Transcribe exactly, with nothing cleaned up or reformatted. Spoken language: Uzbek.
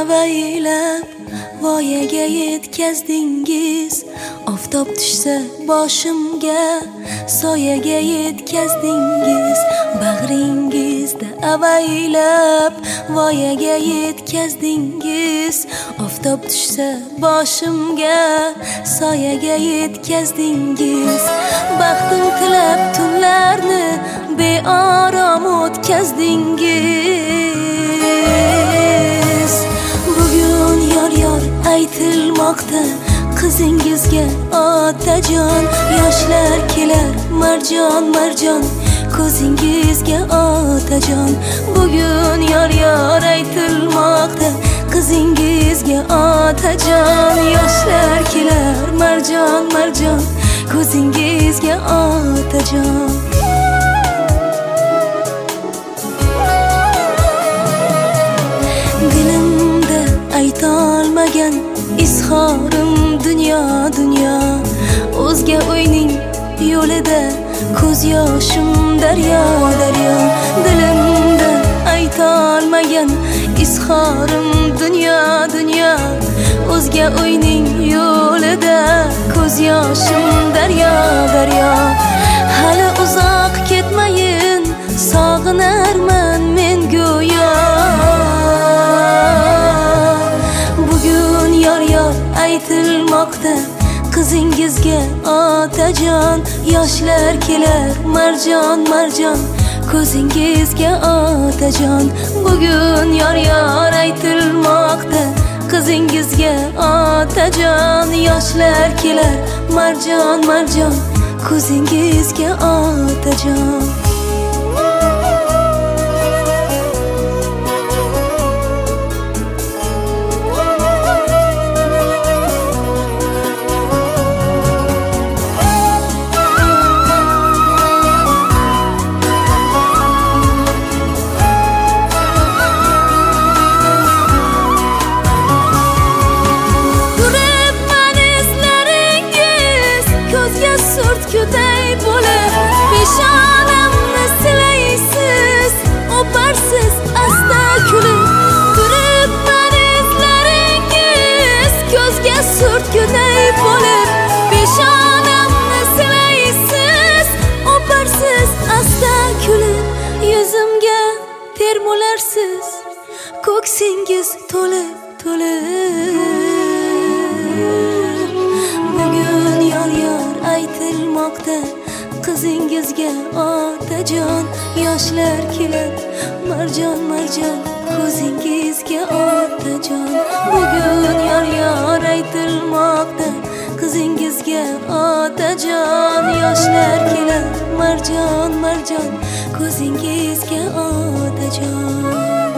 avaylab voyaga yetkazdingiz. Oftob tushsa boshimga soyaga yetkazdingiz. Bag'ringizda avaylab voyaga yetkazdingiz. Oftob tushsa boshimga soyaga yetkazdingiz. Baxtim tilab tunlarni beorom o'tkazdingiz. Bugun yor yor aytilmoqda qizingizga otajon. Yoshlar kelar marjon marjon ko'zingizga otajon. Bugun yor yor aytilmoqda qizingizga otajon. Yoshlar kelar marjon marjon ko'zingizga otajon. Dilimda aytolmagan izhorim dunyo dunyo. O'zga o'yning yo'lida ko'z yoshim daryo daryo. Dilimda aytolmagan izhorim dunyo dunyo. O'zga o'yning yo'lida ko'z yoshim daryo daryo. Hali uzoq ketmayin sog'inarman men go'yo. Bugun yor yor aytilmoqda qizingizga otajon. Yoshlar kelar marjon marjon ko'zingizga otajon. Bugun yor yor aytilmoqda qizingizga otajon. Yoshlar kelar marjon marjon ko'zingizga otajon. Surtkuday bo'lib peshonamni silaysiz, o'parsiz asta kulib. Turibman izlaringiz ko'zga surtkuday bo'lib peshonamni silaysiz, o'parsiz asta kulib. Yuzimga termularsiz ko'ksingiz to'lib to'lib. Bugun yor yor aytilmoqda qizingizga otajon. Yoshlar kelar marjon marjon ko'zingizga otajon. Bugun yor yor aytilmoqda qizingizga otajon. Yoshlar kelar marjon marjon ko'zingizga otajon.